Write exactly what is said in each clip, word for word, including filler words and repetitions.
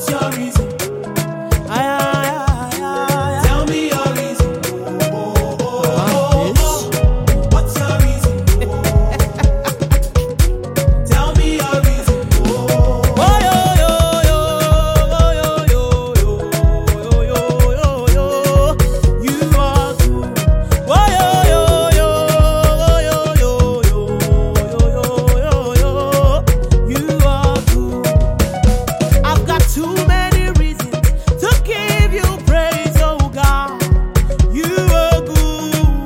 What's your reason? Aye, aye, aye, aye. Tell me your reason. Oh, oh, oh, oh. What's your reason? Tell me your reason. Oh, oh, yo, yo, yo, yo, yo, yo, yo, yo, yo, yo. You are good. Oh, yo, yo, yo, yo, yo, yo, yo, yo, yo, yo. You are good. I've got too many reasons to give you praise, oh God. You are good.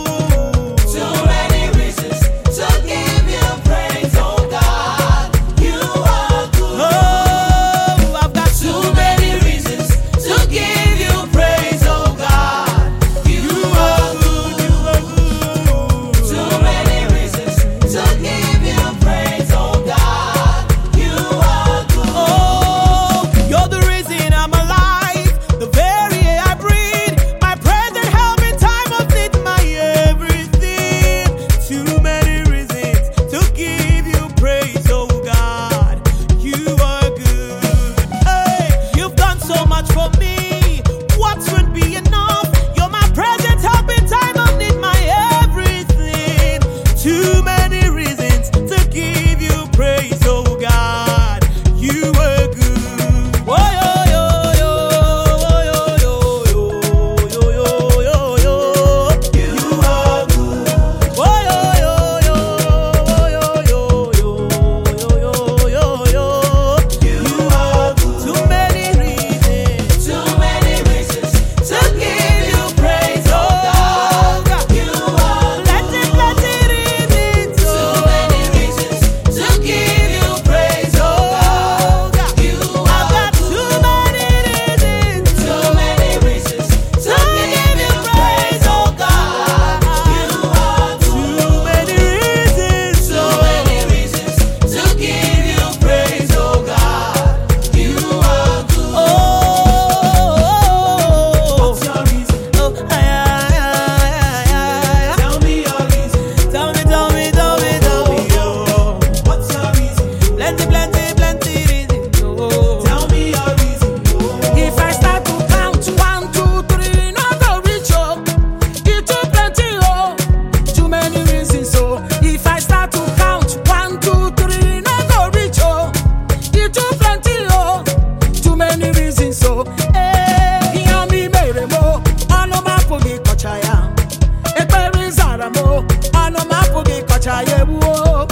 Too many reasons to give you praise, oh God. You are good. Oh, I've got too Too many reasons to give you praise, oh God. You are good. You are good. Too many reasons to give you praise, oh God. You are good. Oh, you're the reason I'm alive, the very air I breathe, my present help in time of need, my everything. Too many reasons to give you praise, oh God. You are good. Hey, you've done so much for me. What would be enough? You're my present help in time of need, my everything. Too many reasons to give you praise, oh God. You are good. Oh, yo, yo, yo, yo, yo, yo, yo, yo, yo, yo. You are good. Oh, yo, yo, yo, yo, yo, yo, yo, yo, yo, yo. You are good. Too many reasons. Too many reasons to give you praise, oh God. You are good. Plenty, plenty reasons. Too many reasons to give you praise, oh God. You I've are got too many reasons. too many reasons to give you praise, oh God. You are Too many reasons. too many reasons to give you praise, oh God. You are good. Oh, What's your reason? oh, aye, aye, aye, aye, aye. Tell me your reason. Tell me, tell me, tell me, tell me, oh. What's your reason? Plenty, plenty, plenty reasons, oh. Tell me your reason. If I start to count one, two, three, no go reach oh. It too plenty oh, too many reasons oh. If I start to count one, two, three, no go reach oh. It too plenty oh, too many reasons oh. Eh, yami mere mo, ano mapugi kochaya. Ekperi zara mo, ano mapugi kochaya wo.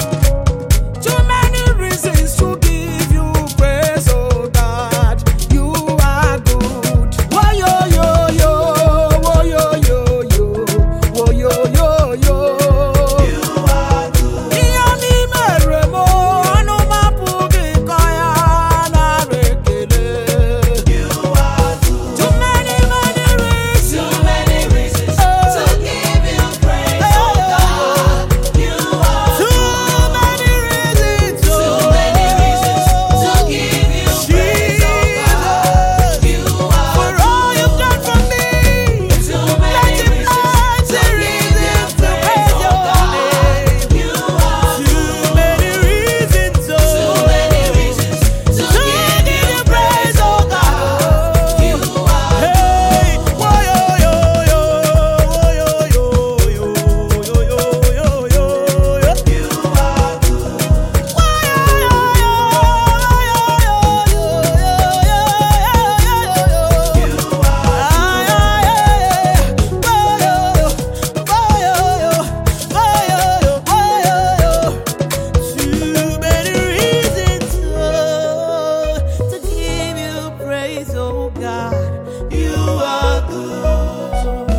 Too many reasons to give you praise, oh God. You are good. Wo yo yo yo, wo yo yo yo, wo yo yo yo. You are good. Iya mi mere mo, ano mapugi kaya na rekele. You are good. Too many many reasons. Too many reasons to give you praise, oh God. You are Too many reasons, too many reasons to give you praise, oh God. You are for all you've done for me. too many reasons to give you praise, oh God. You are Too many reasons, too oh. many reasons to give you praise, oh God. You are Hey, wo yo yo yo, wo yo yo yo, yo yo yo yo yo. you are good. Wo yo yo yo, yo yo yo yo yo yo yo yo. You are Ay ay ay, wo yo yo, wo yo yo, wo yo yo, wo yo yo. Too many reasons oh, to give you praise, oh God. You are good.